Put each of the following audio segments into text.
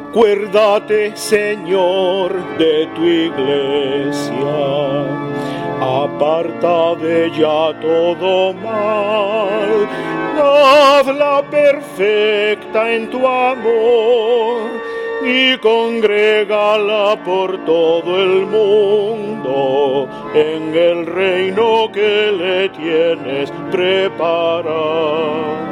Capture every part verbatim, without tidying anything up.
Acuérdate, Señor, de tu iglesia, aparta de ella todo mal, hazla perfecta en tu amor y congrégala por todo el mundo en el reino que le tienes preparado.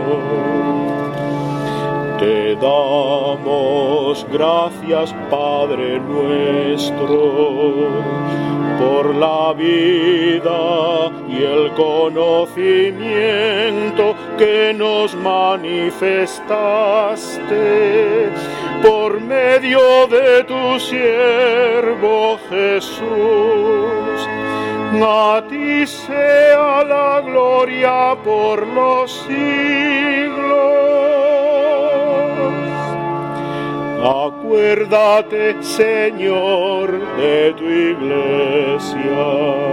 Te damos gracias, Padre nuestro, por la vida y el conocimiento que nos manifestaste por medio de tu siervo Jesús. A ti sea la gloria por los siglos. Acuérdate, Señor, de tu iglesia,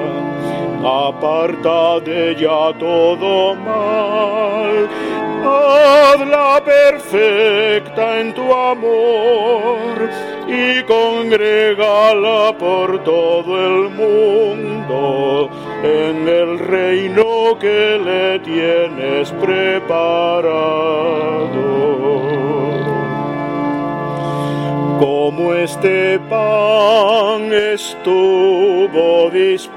aparta de ella todo mal, hazla perfecta en tu amor y congrégala por todo el mundo en el reino que le tienes preparado. Como este pan estuvo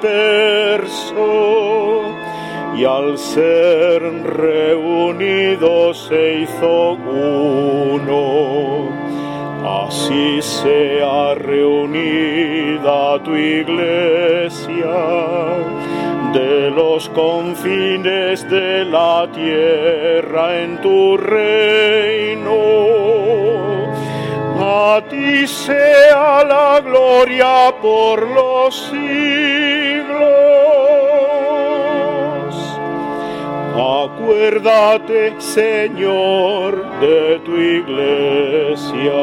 disperso y al ser reunidos se hizo uno, así sea reunida tu iglesia de los confines de la tierra en tu reino. A ti sea la gloria por los siglos. Acuérdate, Señor, de tu iglesia,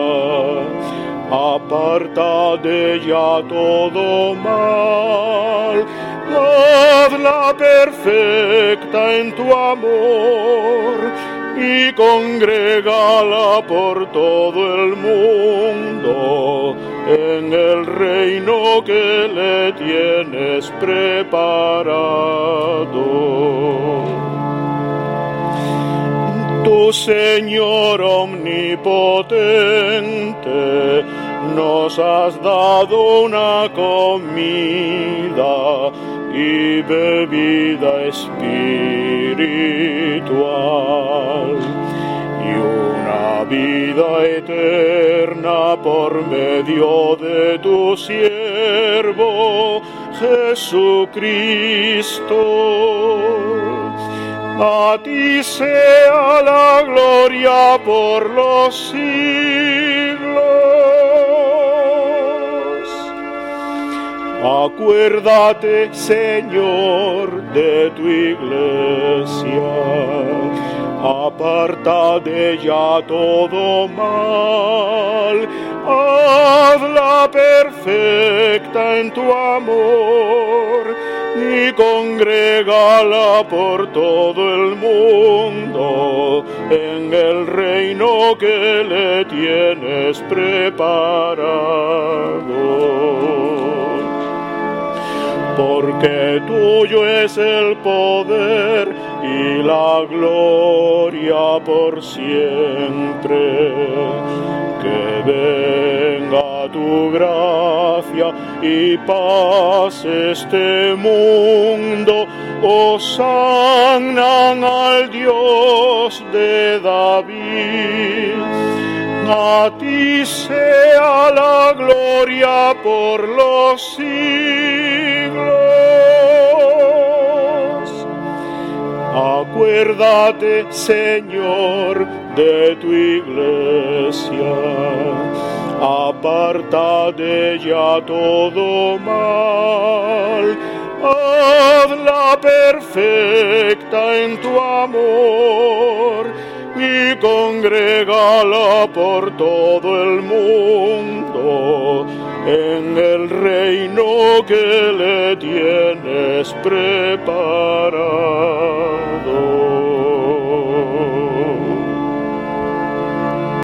aparta de ella todo mal, hazla perfecta en tu amor y congrégala por todo el mundo en el reino que le tienes preparado. Tu Señor omnipotente, nos has dado una comida y bebida espiritual y una vida eterna por medio de tu siervo Jesucristo. A ti sea la gloria por los siglos. Acuérdate, Señor, de tu iglesia, aparta de ella todo mal, hazla perfecta en tu amor y congrégala por todo el mundo en el reino que le tienes preparado. Porque tuyo es el poder y la gloria por siempre. Que venga tu gracia y paz este mundo, hosanna al Dios de David. A ti sea la gloria por los siglos. Acuérdate, Señor, de tu iglesia, aparta de ella todo mal, hazla perfecta en tu amor y congrégala por todo el mundo en el reino que le tienes preparado.